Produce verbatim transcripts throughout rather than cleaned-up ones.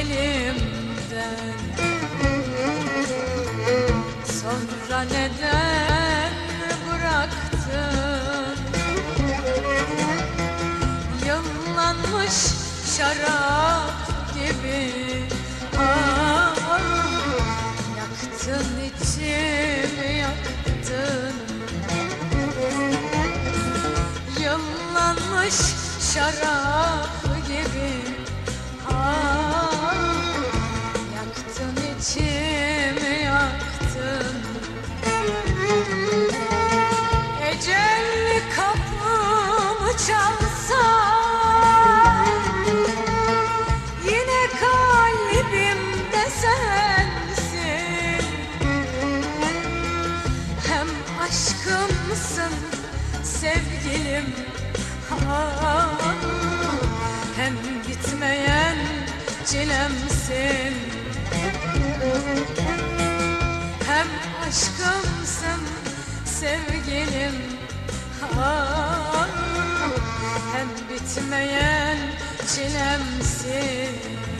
elimden. Sonra neden bıraktın? Yıllanmış şarap gibi ah, yaktın içimi, yaktın. Yıllanmış şarap gibi ah, yaktın içimi, yaktın. Ecel kapımı çalsa yine kalbimde sensin. Hem aşkımsın sevgilim ah, hem bitmeyen çilemsin. Hem aşkımsın sevgilim ah, hem bitmeyen çilemsin.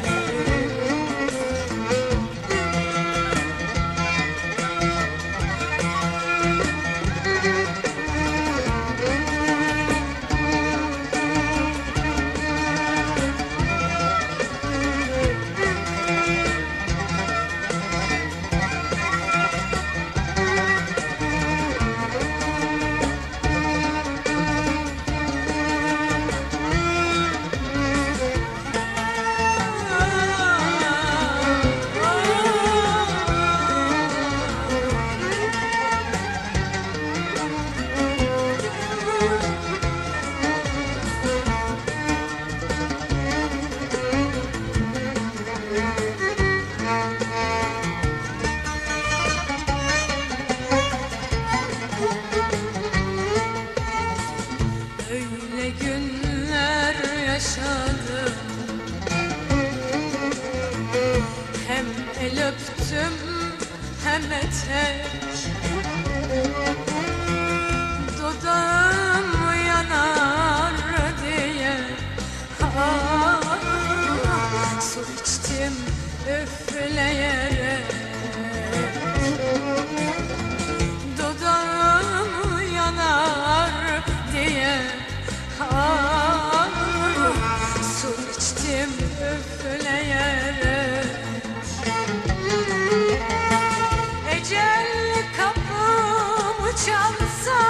Öyle günler yaşadım, hem el öptüm hem etek. Dudağım yanar diye ah, su içtim üfleyerek. Dudağım yanar diye ah, su içtim üfleyerek. Ecel kapımı çalsa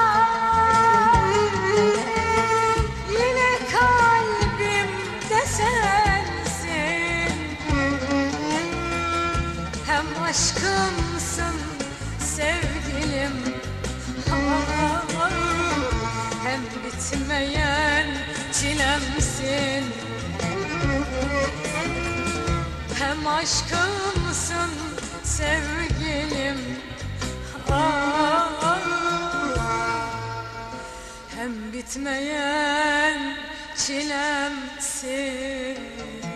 yine kalbimde sensin. Hem aşkımsın sevgilim ah, hem bitmeyen çilemsin. Hem aşkımsın sevgilim ah, hem bitmeyen çilemsin.